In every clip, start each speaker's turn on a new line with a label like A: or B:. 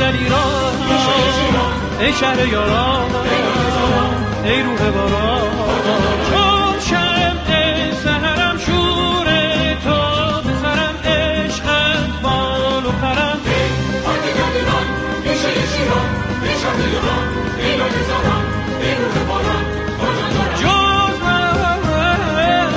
A: دلیران ای شهر یاران ای روح باران چون شمع سحرم شور تو بسرم عشقت بال و پرم ای دلیران ای شهر شیران ای شهر یاران ای لاله زاران ای روح باران جز من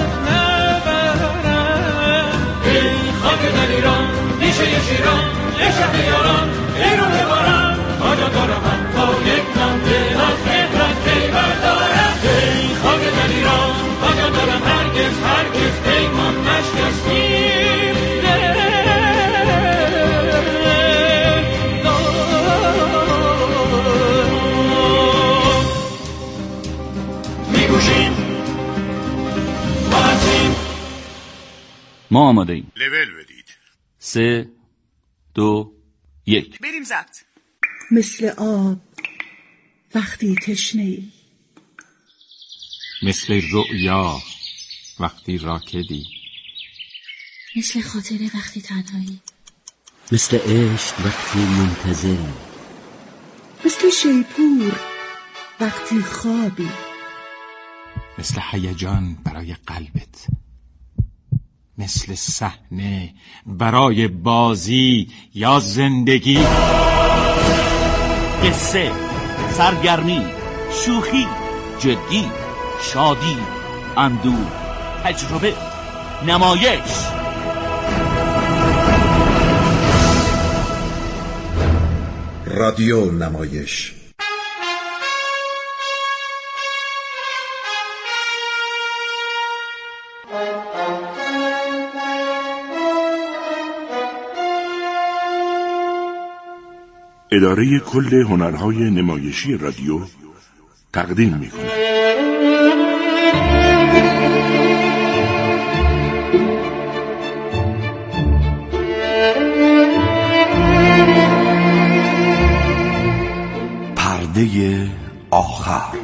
A: نبرم ای خاک دلیران ای شهر شیران ای شهر یاران ای روح باران آجا دارم من تا یک نمده از خبرت پیبر دارم ای خاک دلیران آجا دارم هرگز پیمان نشکستیم میگوشیم ما هستیم
B: ما آماده ایم.
C: لول بدید.
B: 3 2 1
D: بریم ضبط.
E: مثل آب وقتی تشنه‌ای،
F: مثل رؤیا وقتی راکدی،
G: مثل خاطره وقتی تنهایی،
H: مثل عشق وقتی منتظری،
E: مثل شیپور وقتی خوابی،
F: مثل هیجان برای قلبت، مثل صحنه برای بازی یا زندگی.
B: قصه، سرگرمی، شوخی، جدی، شادی، اندوه، تجربه، نمایش.
C: رادیو نمایش. اداره کل هنرهای نمایشی رادیو تقدیم می‌کند. پرده آخر.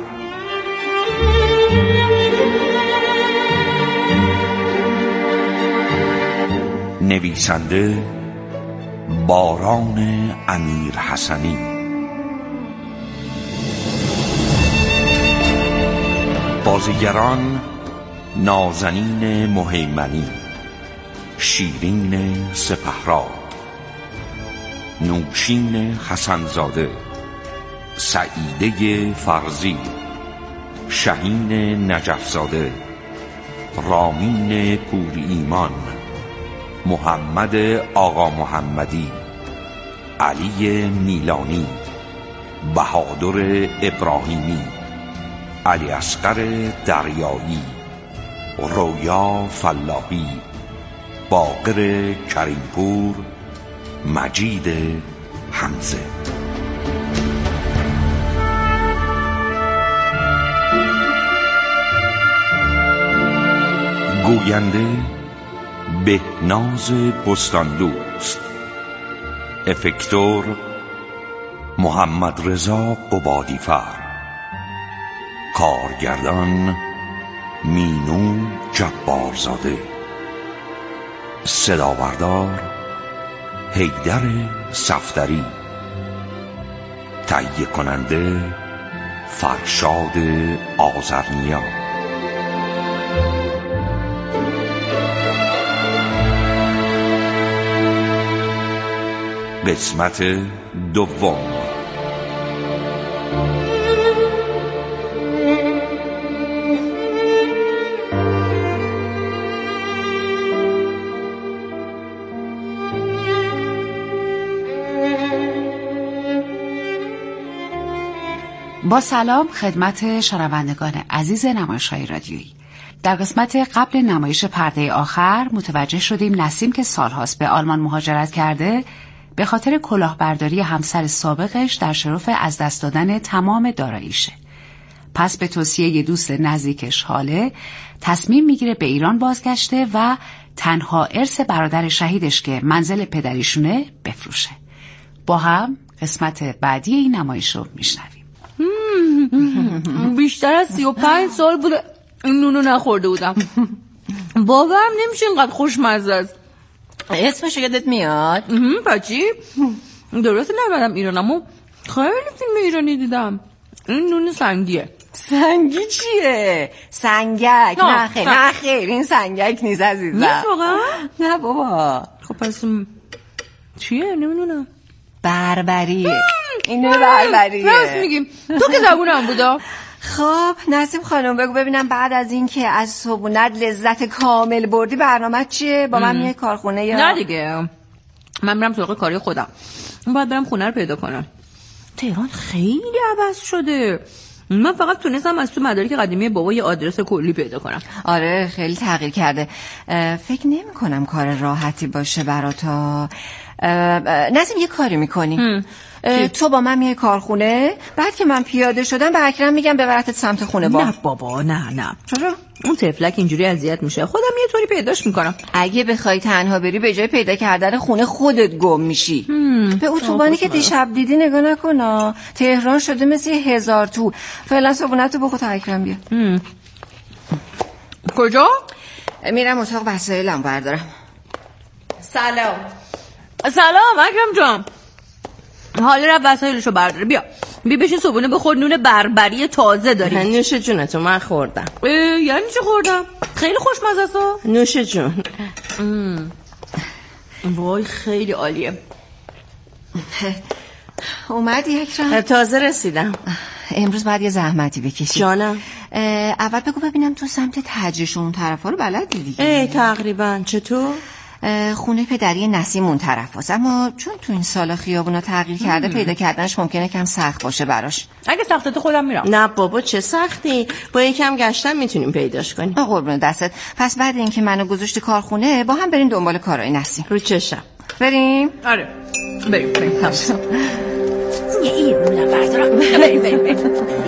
C: نویسنده باران امیر حسنی، بازیگران نازنین مهیمنی، شیرین سپهراد، نوشین حسنزاده، سعیده فرزی، شهین نجفزاده، رامین پوری ایمان، محمد آقا محمدی، علی میلانی، بهادر ابراهیمی، علی اصغر دریایی، رویا فلاحی، باقر کریمپور، مجید حمزه. گوینده بهناز بستاندوست، افکتور محمد رضا قبادیفر، کارگردان مینو جبارزاده، صداوردار حیدر صفدری، تهیه کننده فرشاد آذرنیا. قسمت دوم.
I: با سلام خدمت شنوندگان عزیز نمایش‌های رادیویی. در قسمت قبل نمایش پرده آخر متوجه شدیم نسیم که سالهاست به آلمان مهاجرت کرده به خاطر کلاهبرداری همسر سابقش در شرف از دست دادن تمام داراییشه. پس به توصیه یه دوست نزدیکش حاله تصمیم میگیره به ایران بازگشته و تنها ارث برادر شهیدش که منزل پدریشونه بفروشه. با هم قسمت بعدی این نمایش رو میشنویم.
J: بیشتر از 35 سال بوده این نونو نخورده بودم. باورم نمیشه اینقدر خوشمزه است.
D: اسمش یادت میاد؟
J: پچی؟ درسته نمیدم ایران، اما خیلی فیلم ایرانی دیدم. این نون سنگیه.
D: سنگی چیه؟ سنگک. نه خیر این سنگک نیست عزیزم.
J: نیست واقعا؟
D: نه بابا.
J: خب پس چیه؟ نمیدونم.
D: بربریه. این نوع بربریه.
J: راست میگیم. تو که زبونم بودا.
D: خب نسیم خانم بگو ببینم بعد از این که از صبونت لذت کامل بردی برنامه چیه؟ با من میای کارخونه یا؟
J: نه دیگه، من میرم سراغ کاری خودم. باید برم خونه رو پیدا کنم. تهران خیلی عوض شده. من فقط تونستم از تو مدارک قدیمی بابا یه آدرس کلی پیدا کنم.
D: آره خیلی تغییر کرده. فکر نمی کنم کار راحتی باشه براتا. نسیم یه کاری میکنی. تو با من میای کارخونه، بعد که من پیاده شدم به اکرم میگم ببرتت سمت خونه با.
J: نه بابا نه. چرا؟ اون طفلک اینجوری اذیت میشه. خودم یه طوری پیداش میکنم.
D: اگه بخوای تنها بری به جای پیدا کردن خونه خودت گم میشی. به اتوبانی که دیشب دیدی نگاه نکن. تهران شده مثل 1000 تو. فعلا صبونتو بخور تا اکرم بیا.
J: کجا؟
D: میرم اتاق وسایلم بردارم.
J: سلام اکرم جان. حالا رفت وسایلشو برداره. بیا بشین صبحونه بخور، نون بربری تازه داریم.
D: نوش جونتو من خوردم.
J: یعنی چی خوردم؟ خیلی خوشمزه است.
D: نوش جون.
J: وای خیلی عالیه.
D: اومدی اکرم؟
K: تازه رسیدم.
D: امروز باید یه زحمتی بکشی.
K: جانم.
D: اول بگو ببینم تو سمت تجریشون طرفا رو بلدی دیگه؟
K: تقریبا. چطور؟
D: خونه پدری نسیم اون طرف هست، اما چون تو این سالا خیابونا تغییر کرده پیدا کردنش ممکنه کم سخت باشه براش.
J: اگه سخته تو خودم میرم.
K: نه بابا چه سختی، با یکم گشتن میتونیم پیداش کنیم.
D: قربون دستت. پس بعد اینکه منو گذاشتی کارخونه با هم بریم دنبال کارای نسیم.
K: رو چشم.
D: بریم؟
J: آره بریم. یه ایرونم بردارم. بریم.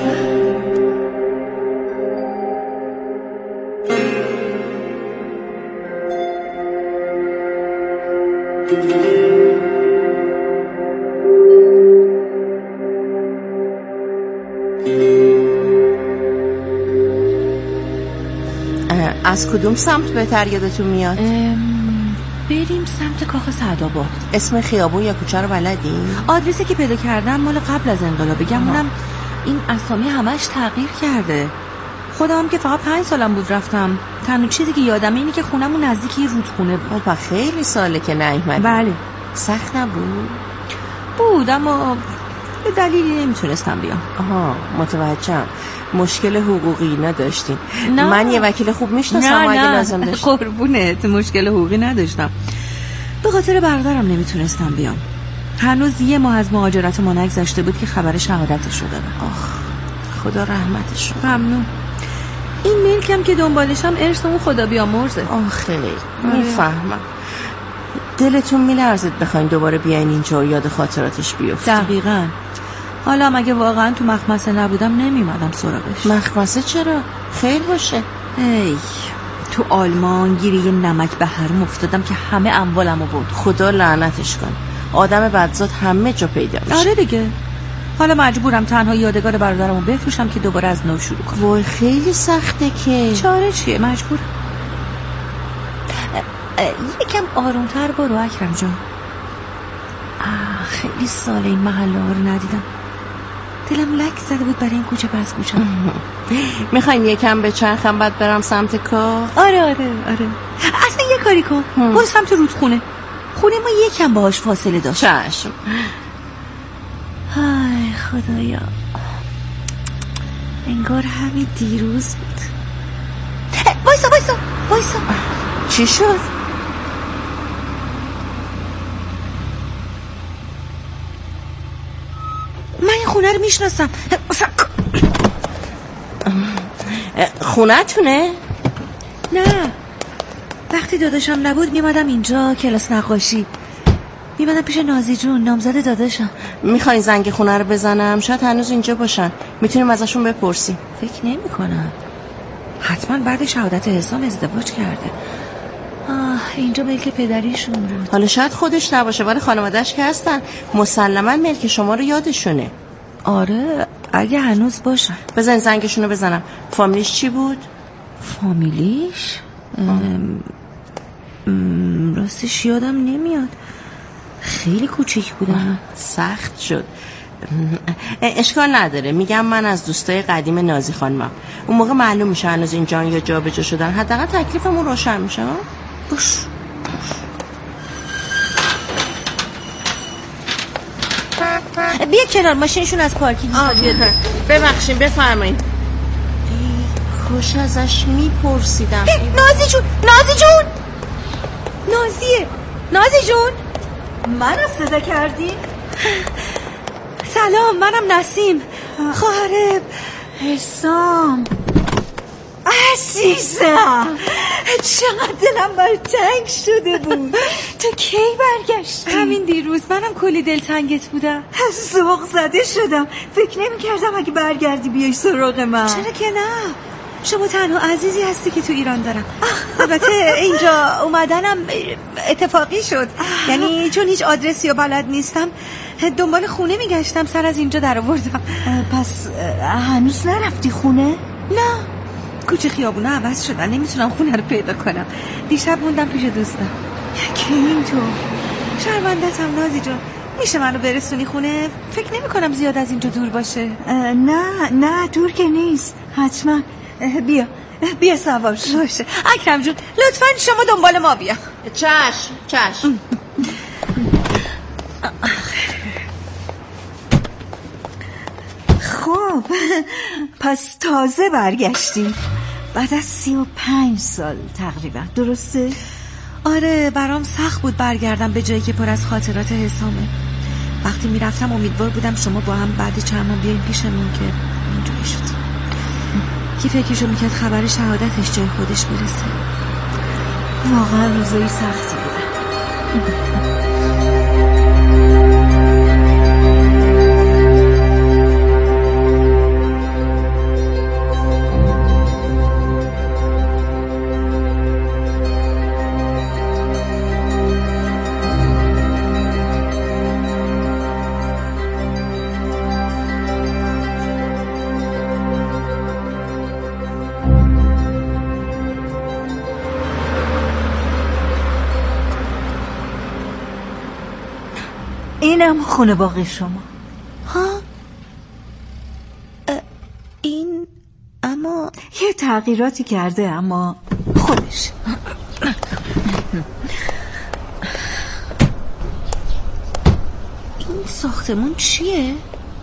K: از کدوم سمت بهتر یادتون میاد؟
J: بریم سمت کاخ سعدآباد.
K: اسم خیابون یا کوچه رو بلدی؟
J: آدرسی که پیدا کردم مال قبل از انقلاب. بگم اونم این اسامی همش تغییر کرده. خودم که فقط 5 سالم بود رفتم. تنها چیزی که یادمه اینه که خونمون نزدیک یه رودخونه بود.
K: بابا خیلی ساله که نیومدی.
J: بله.
K: سخت نبود؟
J: بود اما به دلیلی نمیتونستم بیام.
K: آها متوجهم. مشکل حقوقی نداشتین؟
J: نه.
K: من یه وکیل خوب میشناسم اگه لازم داشت.
J: قربونت، مشکل حقوقی نداشتم. به خاطر برادرم نمیتونستم بیام. هنوز 1 ماه از مهاجرت ما نگذشته بود که خبر شهادتش رو دادم.
K: آخ خدا رحمتش کنه.
J: ممنون. این ملکم که دنبالشم ارث اون خدا بیامرزه.
K: خیلی میفهمم. دلتون میلرزید بخواین دوباره بیاین اینجا و یاد خاطراتش بیفتین.
J: دقیقاً. حالا مگه واقعا تو مخمسه نبودم نمیمدم سراغش.
K: مخمسه چرا؟ خیر باشه.
J: ای تو آلمان گیری یه نمک به حرم افتادم که همه اموالمو برد.
K: خدا لعنتش کن. آدم بدزاد همه جا پیدا میشه.
J: آره دیگه. حالا مجبورم تنها یادگار برادرمو بفروشم که دوباره از نو شروع کنم.
K: وای خیلی سخته که.
J: چاره چیه؟ مجبورم. یکم آرومتر برو اکرم جان. خیلی سال این محله ها رو ندیدم. دلم لک زده بود برای این کوچه بز کوچه.
K: میخواین یکم به چرخم بعد برم سمت کار؟
J: آره اصلا یه کاری کن. برو سمت رودخونه. خونه ما یکم باهاش فاصله داشت.
K: چشم.
J: های خدایا، انگار همین دیروز بود. وایسا.
K: چی شد؟
J: من این خونه رو میشناسم.
K: خونه تونه؟
J: نه، وقتی داداشم نبود میمدم اینجا کلاس نقاشی. میمدم پیش نازی جون، نامزد داداشم.
K: میخواین زنگ خونه رو بزنم؟ شاید هنوز اینجا باشن، میتونیم ازشون بپرسیم.
J: فکر نمی کنم. حتما بعد شهادت حسام ازدواج کرده. اینجا ملک پدریشون بود.
K: حالا شاید خودش نباشه ولی خانواده‌اش که هستن، مسلما ملک شما رو یادشونه.
J: آره اگه هنوز باشن.
K: بزن زنگشون رو بزنم. فامیلیش چی بود؟
J: فامیلیش؟ راستش یادم نمیاد.
K: خیلی کوچیک بودم. سخت شد. اشکال نداره، میگم من از دوستای قدیم نازی خانمم. اون موقع معلوم میشه هنوز اینجا یا جا به جا شدن، حداقل تکلیفمون روشن میشه. باش.
J: بیا کنار، ماشینشون از پارکینگ میاد.
K: ببخشید بفرمایید. کاش ازش میپرسیدم.
J: نازی جون، نازی جون، نازیه، نازی جون.
D: منو صدا کردی؟
J: سلام، منم نسیم، خواهر
D: حسام. عزیزم، چقدر دلم بر تنگ شده بود. تو کی برگشتی؟
J: همین دیروز. منم کلی دلتنگت بودم.
D: ذوق زده شدم. فکر نمی کردم اگه برگردی بیای سراغ من.
J: چرا که نه، شما تنها عزیزی هستی که تو ایران دارم. البته اینجا اومدنم اتفاقی شد، یعنی چون هیچ آدرسی و بلد نیستم دنبال خونه میگشتم، سر از اینجا در آوردم.
D: پس هنوز نرفتی خونه؟
J: نه، کوچه خیابونه عوض شدن، نمیتونم خونه رو پیدا کنم. دیشب موندم پیش دوستم.
D: کی اینطور؟
J: شرمنده‌ام نازی جون، میشه منو برسونی خونه؟ فکر نمی کنم زیاد از اینجا دور باشه.
D: نه دور که نیست، حتما. بیا سوار شو.
J: باشه اکرم جون، لطفاً شما دنبال ما بیا.
K: چشم.
D: خب پس تازه برگشتی بعد از 35 سال تقریبا، درسته؟
J: آره، برام سخت بود برگردم به جایی که پر از خاطرات حسامه. وقتی میرفتم امیدوار بودم شما با هم بعد چند ماه بیاین پیشمون، که اینجوری شد. کی فکرشو میکرد خبر شهادتش جای خودش برسه.
D: واقعا روزای سختی بودن. اینم خونه باقی شما.
J: ها؟ این اما
D: یه تغییراتی کرده، اما خودش.
J: این ساختمون چیه؟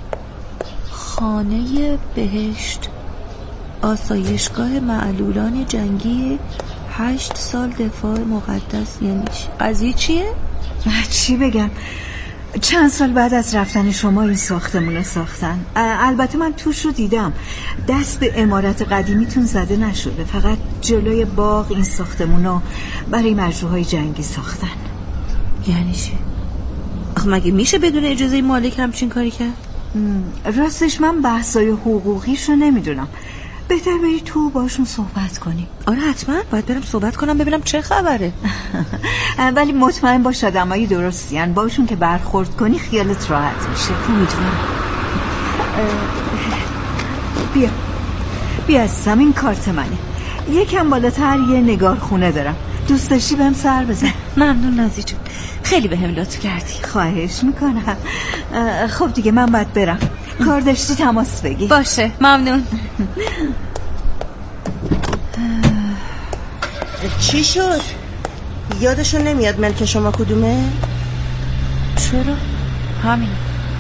J: خانه بهشت، آسایشگاه معلولان جنگی 8 سال دفاع مقدس. یعنی قضیه چیه؟
D: چی بگم، چند سال بعد از رفتن شما این ساختمون رو ساختن. البته من توش رو دیدم، دست به عمارت قدیمیتون زده نشده، فقط جلوی باغ این ساختمون رو برای مجروحای جنگی ساختن.
J: یعنی چی؟ آخه مگه میشه بدون اجازه مالک همچین کاری کرد؟
D: راستش من بحثای حقوقیش رو نمیدونم، بهتر بری تو باشون صحبت کنی.
J: آره حتما باید برم صحبت کنم ببینم چه خبره.
D: ولی مطمئن باش آدمای درستی ان، باشون که برخورد کنی خیالت راحت میشه.
J: امیدوارم.
D: بیا عزیزم، این کارت منه. یکم بالاتر یه نگارخونه دارم، دوست داشتی بهم سر بزن؟
J: ممنون نازی جون، خیلی بهم لطف کردی.
D: خواهش میکنم. خب دیگه من باید برم، کار داشتی تماس بگی.
J: باشه ممنون.
K: چی شد؟ یادشون نمیاد ملک شما کدومه؟
J: چرا؟ همین.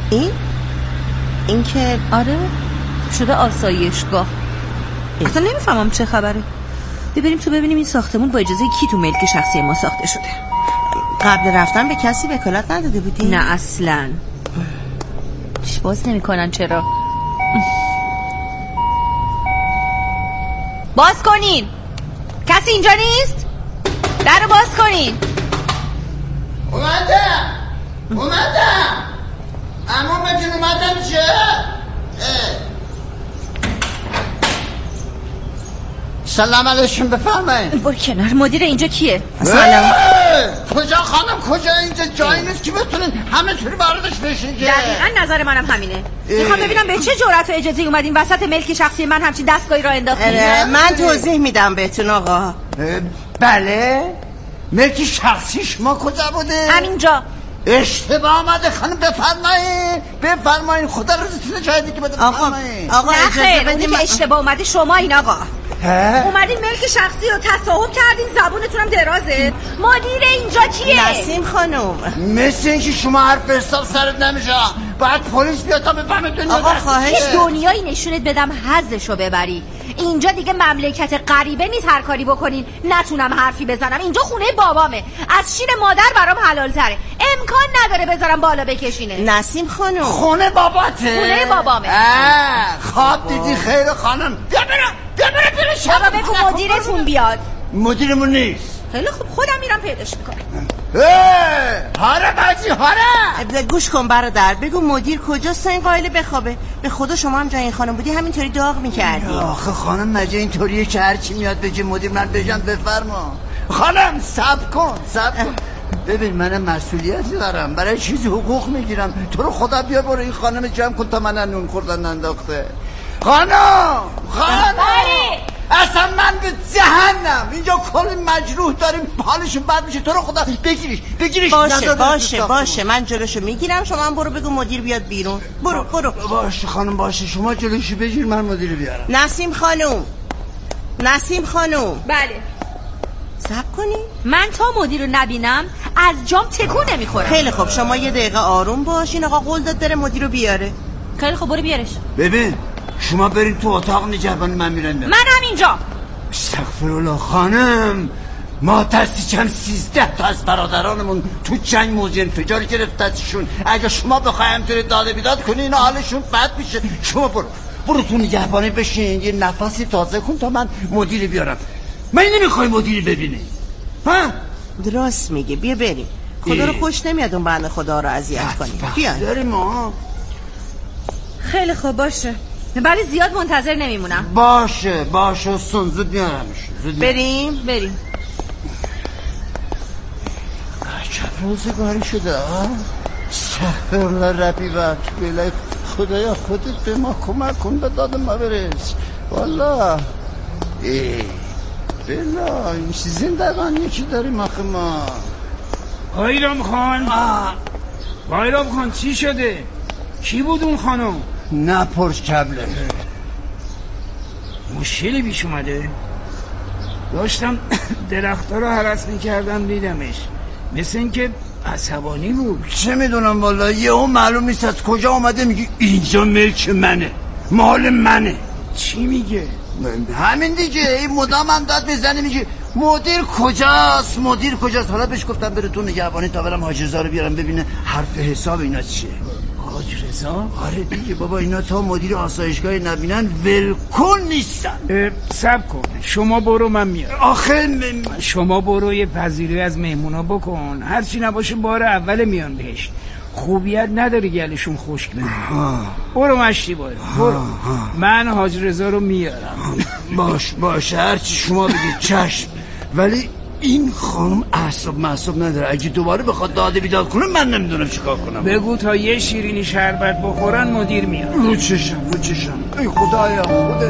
K: این که
J: آره شده آسایشگاه. اصلا نمیفهمم چه خبره. ببریم تو ببینیم این ساختمون با اجازه کی تو ملک شخصی ما ساخته شده.
K: قبل رفتن به کسی وکالت نداده بودی؟
J: نه اصلا. باز نمیکنن چرا؟ باز کنین، کسی اینجا نیست؟ در رو باز کنین.
L: اومدم عمومتون اومدم. چه؟ سلام علیکم، بفرمایید.
J: برو کنار. مدیر اینجا کیه؟
K: سلام.
L: کجا خانم، کجا؟ اینجا جایی نیست که بتونین همه طوری واردش بشین.
J: دقیقاً نظر منم همینه. میخوام ببینم به چه جرأت و اجازه اومدین وسط ملک شخصی من همچین دستگاهی را انداختین.
K: من توضیح میدم بهتون آقا.
L: بله، ملک شخصی شما کجا بوده؟
J: همینجا.
L: اشتباه آمده خانم، بفرمایید خدا روزتون شاهدی که بده.
K: آقا
J: اجازه بدید که اشتباه اومده شما این آقا اومدین ملک شخصی رو تصاحب کردین، زبونتون هم درازه. مدیر اینجا کیه؟
K: نسیم خانم.
L: مثل اینکه شما حرف حساب سرت نمیشه، باید پلیس بیاد تا بفهمه دنیا.
J: آقا خواهش دنیایی نشونت بدم حظشو ببری. اینجا دیگه مملکت غریبه نیست هر کاری بکنین نتونم حرفی بزنم. اینجا خونه بابامه، از شیر مادر برام حلال تره، امکان نداره بذارم بالا بکشینه.
K: نسیم خانم
L: خونه باباته؟
J: خونه بابامه.
L: خواب دیدی خیر خانم. بیا برم
J: آقا بگو مدیرتون بیاد.
L: مدیرمون نیست.
J: خیلی خوب خودم میرم پیداش میکنم.
L: هاره بازی هاره.
K: گوش کن برادر، بگو مدیر کجاست این قایله بخوابه. به خدا شما هم جای این خانم بودی همینطوری داغ میکردی.
L: آخه خانم مجه اینطوریه که هرچی میاد بگه مدیر من بجم بفرما. خانم صبر کن. ببین منم مسئولیتی دارم، برای چیزی حقوق میگیرم. تو رو خدا بیا برو این خانم جمع کن تا من نون خوردن ننداخته. خانم اصلا من به جهنم، اینجا کلی مجروح داریم حالشون بد میشه. تو رو خدا بگیریش.
K: باشه من جلوشو میگیرم، شما هم برو بگو مدیر بیاد بیرون. برو.
L: باشه خانم باشه، شما جلوشو بگیر من مدیر بیارم.
K: نسیم خانم.
J: بله
K: صبر کنی؟
J: من تا مدیر رو نبینم از جام تکون نمیخورم.
K: خیلی خوب شما یه دقیقه آروم باش. این آقا قول داد داره مدیر رو بیاره.
J: خیلی خوب برو بیارش.
L: ببین شما برین تو اتاق نگهبانی، من میرم.
J: من هم اینجا.
L: استغفرالله خانم، ما ترسیچم 13 تا از برادرانمون تو جنگ موج انفجار گرفتتشون. اگه شما بخوایم توی داده بیداد کنی اینا حالشون بد میشه. شما برو تو نگهبانی بشین یه نفسی تازه کن تا من مدیر بیارم. من نمیخوای مدیری ببینی ها؟
K: درست میگه، بیا بریم. خدا رو خوش نمیاد اون بنده خدا رو اذیت کنیم. بیا
L: بریم.
J: خیلی خوب باشه، ولی زیاد منتظر نمیمونم.
L: باشه زود میارمش.
K: بریم.
L: عجب روزگاری شده. استغفرالله ربی و اتوب. خدایا خودت به ما کمک کن، به داد ما برس. والا بلا این زندگانی که داریم آخه ما.
M: بایرام خان چی شده؟ کی بود اون خانم؟
L: نپرس کبله.
M: مشکلی پیش اومده؟ داشتم درخت‌ها رو هرس می‌کردم دیدمش، مثل این که عصبانی بود.
L: چه میدونم والا، یهو معلوم نیست از کجا اومده میگه اینجا ملک منه، مال منه.
M: چی میگه؟
L: همین دیگه، این مدام هم داد میزنه میگه مدیر کجاست. حالا بهش گفتم بره تو نگهبانی تا برم حاج رضا رو بیارم ببینه حرف حساب اینا چیه.
M: حاج رضا؟
L: آره دیگه بابا، اینا تا مدیر آسایشگاه نبینن ولکن نیستن.
M: صبر کن، شما برو من میارم.
L: آخه
M: شما برو یه پذیرایی از مهمونا بکن، هرچی نباشه بار اول میان بهشت. خوبیت نداره گلشون خشک بمونه. برو مشتی برو. من حاج رضا رو میارم.
L: باش هرچی شما بگید چشم. ولی این خانم اعصاب نداره، اگه دوباره بخواد داده بیداد کنه من نمیدونم چیکار کنم.
M: بگو تا یه شیرینی شربت بخورن مدیر میاد.
L: رو چشم. ای خدایا خودت.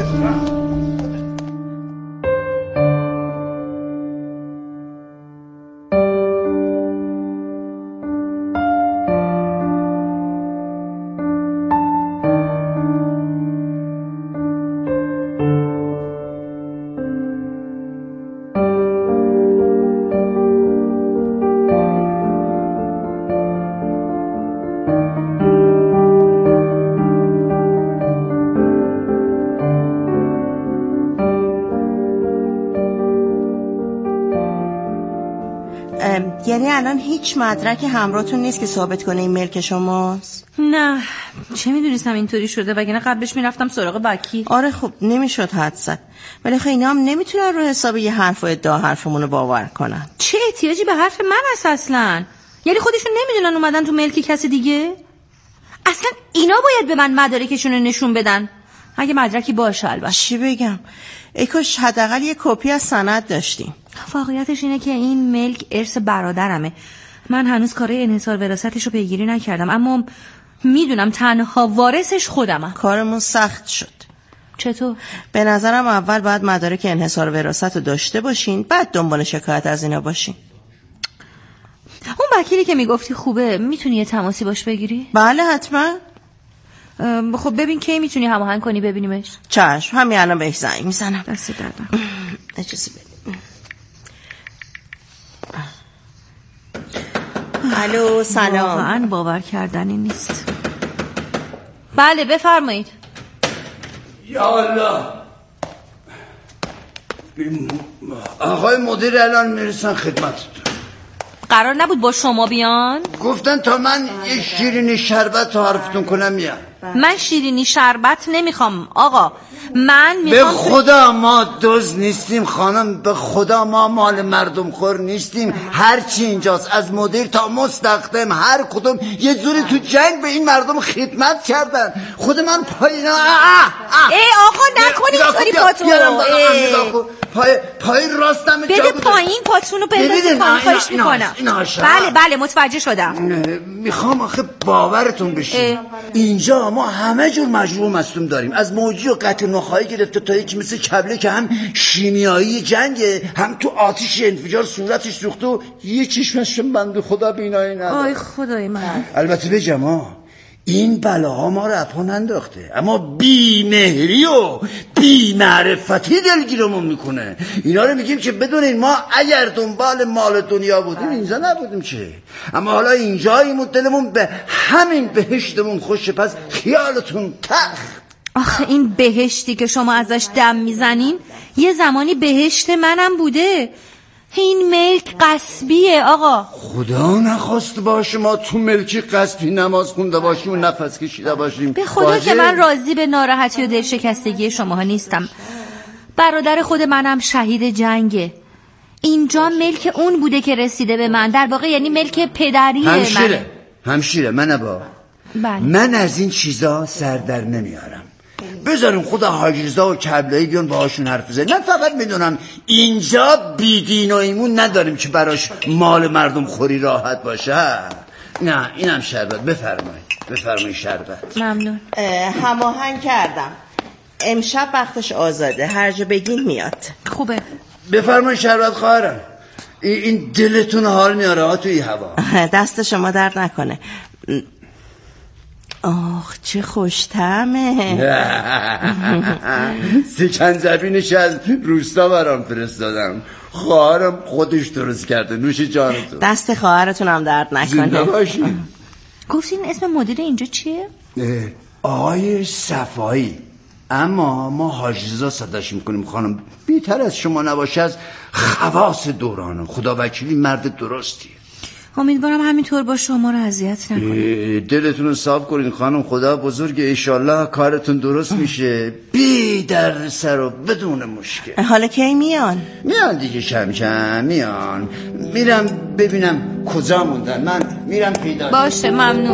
K: یعنی الان هیچ مدرک همراهتون نیست که ثابت کنه این ملک شماست؟
J: نه، چه میدونستم اینطوری شده، وگرنه قبلش میرفتم سراغ وکیل.
K: آره خب نمیشد حد زد، ولی خب اینا هم نمیتونن رو حساب یه حرف و ادعا حرفمون رو باور کنن.
J: چه احتیاجی به حرف من هست اصلا؟ یعنی خودشون نمیدونن اومدن تو ملک کسی دیگه؟ اصلا اینا باید به من مدارکشون رو نشون بدن، اگه مدرکی باشه البته.
K: چی بگم؟ ای کاش حداقل یه کپی از سند داشتیم.
J: واقعیتش اینه که این ملک ارث برادرمه. من هنوز کارای انحصار وراثتش رو پیگیری نکردم، اما میدونم تنها وارثش خودمم.
K: کارمون سخت شد.
J: چطور؟
K: به نظرم اول باید مدارک انحصار وراثت رو داشته باشین، بعد دنبال شکایت از اینا باشین.
J: اون وکیلی که میگفتی خوبه میتونی یه تماسی باش بگیری؟
K: بله حتما.
J: خب ببین کی میتونی هماهنگ کنی ببینیمش؟
K: چشم، همین الان بهش زنگ میزنم.
J: دست دردم.
K: اجازه بدید. الو سلام.
J: واقعا باور کردنی نیست. بله بفرمایید.
L: یا الله، آقای مدیر الان میرسن خدمتتون.
J: قرار نبود با شما بیان؟
L: گفتن تا من یه شیرینی شربت رو حرفتون کنم میام.
J: من شیرینی شربت نمیخوام آقا، من میخوام.
L: به خدا ما دزد نیستیم خانم، به خدا ما مال مردم خور نیستیم. هرچی اینجاست از مدیر تا مستخدم هر کدوم یه جوری تو جنگ به این مردم خدمت کردن. خود من پایینا
J: ای آقا نکنی اینطوری پاتون.
L: پای راستم
J: بده پایین پاتونو بندازی پایین. خواهش میکنم. بله متوجه شدم.
L: میخوام آخه باورتون بشه اینجا ما همه جور مجروح مصدوم داریم، از موجی و قتل نخایی گرفته تا یکی مثل کبله که هم شیمیایی جنگه هم تو آتش انفجار صورتش سوخته و یه چشمش بنده خدا بینایی نداره.
J: آی خدای من.
L: البته بگم این بلاها ما رو اپا ننداخته، اما بیمهری و بیمعرفتی دلگیرمون میکنه. اینا رو میگیم که بدونین ما اگر دنبال مال دنیا بودیم اینجا نبودیم چه، اما حالا اینجاییم و دلمون به همین بهشتمون خوشه. پس خیالتون تخت.
J: آخه این بهشتی که شما ازش دم میزنین یه زمانی بهشت منم بوده. این ملک غصبیه آقا.
L: خدا نخواست باشه ما تو ملکی غصبی نماز خونده باشیم و نفس کشیده باشیم.
J: به خدا که من راضی به ناراحتی و دلشکستگی شماها نیستم. برادر خود منم شهید جنگه. اینجا ملک اون بوده که رسیده به من، در واقع یعنی ملک پدری من.
L: همشیره من با
J: بله.
L: من از این چیزا سر در نمیارم. بذاریم خدا حاجرزا و کبلایی بیان باهاشون حرف بزنیم. من فقط میدونم اینجا بیدین و ایمون نداریم که براش مال مردم خوری راحت باشه. نه اینم شربت. بفرمایید شربت.
J: ممنون.
K: هماهنگ کردم امشب وقتش آزاده، هر جا بگین میاد.
J: خوبه.
L: بفرمایید شربت خواهرم. این دلتون حال میاره توی هوا.
K: دست شما درد نکنه. آخ چه خوش‌طعمه.
L: سکنجبینش از روستا برام فرستادم، خواهرم خودش درست کرده. نوش جانتون.
K: دست خواهرتون هم درد نکنه.
L: زنده باشین.
J: گفتین اسم مدیر اینجا چیه؟
L: آقای صفایی، اما ما حاجزا صداش میکنیم خانم. بیتر از شما نباشه از خواص دورانه. خدا وکیلی مرد درستیه.
J: امیدوارم همینطور با شما رو اذیت نکنه.
L: دلتون رو صاف کنین خانم، خدا بزرگه، ایشالله کارتون درست میشه بی در سر و بدون مشکل.
K: حالا کی میان
L: دیگه شمشم میان. میرم ببینم کجا موندن. من میرم پیدا.
J: باشه ممنون.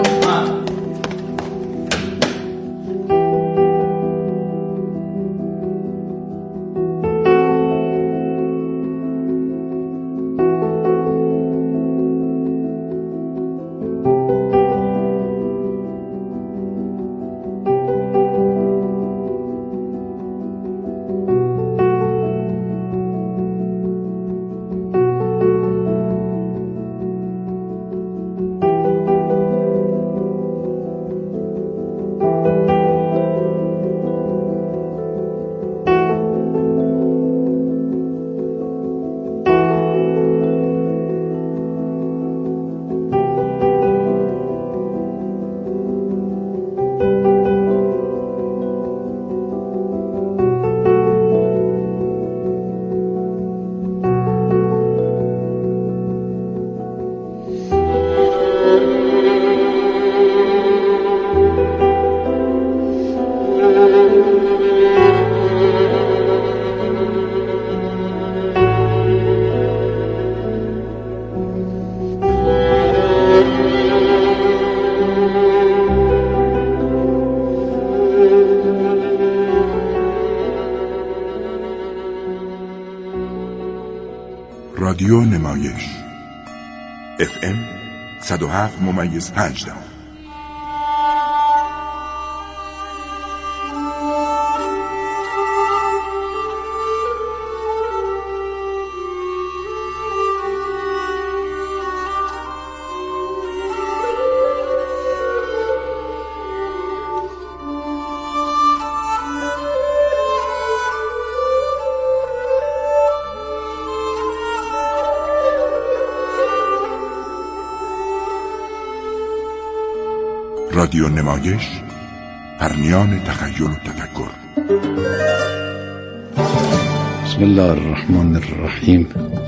N: رادیو نمایش FM 107.5. رادیو نمایش، پرنیان تخیل و تفکر.
O: بسم الله الرحمن الرحیم.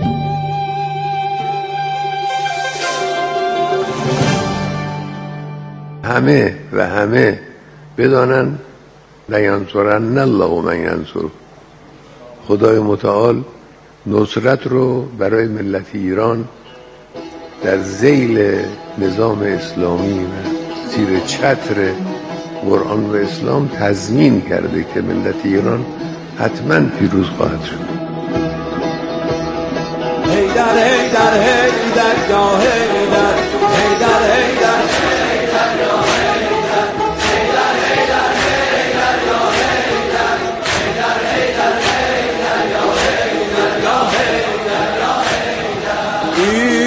P: همه بدانن لینصرن الله من ینصره. خدای متعال نصرت رو برای ملت ایران در ذیل نظام اسلامی و زیر چتر قرآن و اسلام تضمین کرده که ملت ایران حتما پیروز خواهد شد.
A: هیدر هیدر هیدر یا هیدر، هیدر هیدر هیدر یا هیدر، هیدر هیدر هیدر یا هیدر، هیدر هیدر هیدر یا هیدر، یا هیدر یا هیدر.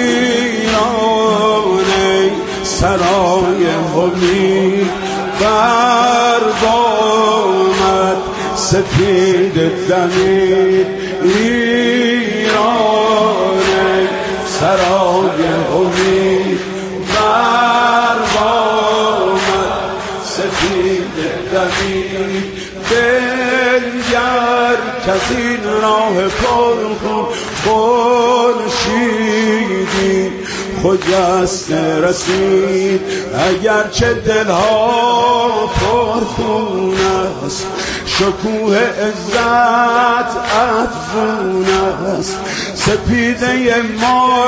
A: ایران ای سرای امید بر بامت سپید دمید. ایران ای سرای امید بر بامت سپید دمید. بنگر کز این راه پرخون خورشیدی خجسته رسید. اگرچه دلها پرخون است، شکوه عزت افزون است. سپیده ما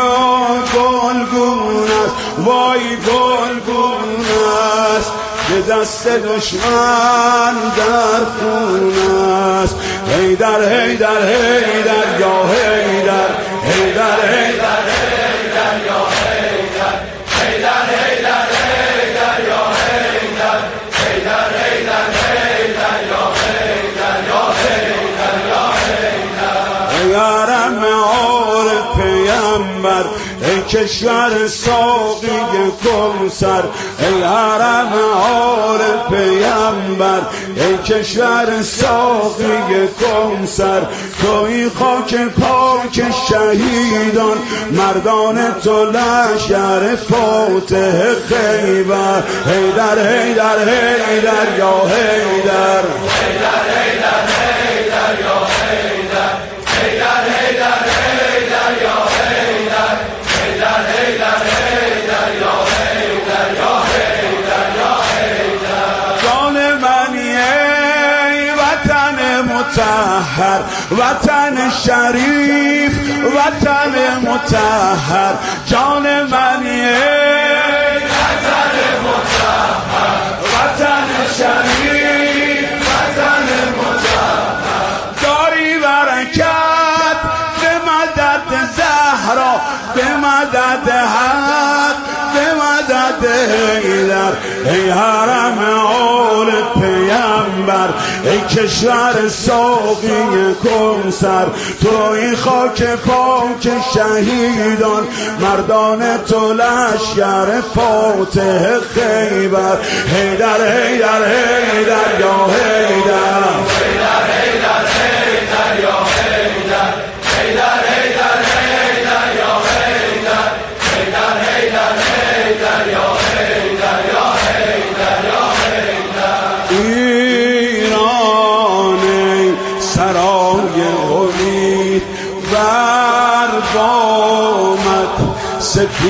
A: گلگون است، وای گلگون است. به دست دشمن در خون است. هیدر هیدر هیدر یا هیدر، هیدر هیدر هیدر یا هیدر، هیدر هیدر هیدر یا هیدر، هیدر هیدر هیدر یا هیدر، یا هیدر یا هیدر. ای حرم آل پیامبر، ای کشور ساقی کوثر. ای حرم آل پیامبر، ای کشور ساقی کوثر. توی خاک پاک شهیدان، مردان تو لشکر فاتح خیبر. هیدر هیدر هیدر یا هیدر، هیدر هیدر هیدر یا هیدر، هیدر هیدر هیدر یا هیدر، هیدر هیدر هیدر یا هیدر، یا هیدر یا هیدر. جان منی ای وطن مطهر، وطن شریف، وطن مطهر. جان منی ای وطن مطهر، وطن شریف، وطن مطهر. داری برکت به مدد زهرا، به مدد حق، به مدد حیدر. ای حرم آل پیامبر، ای کشور ساقی کوثر. توی خاک پاک شهیدان، مردان تو لشکر فاتح خیبر. هیدر هیدر هیدر یا هیدر،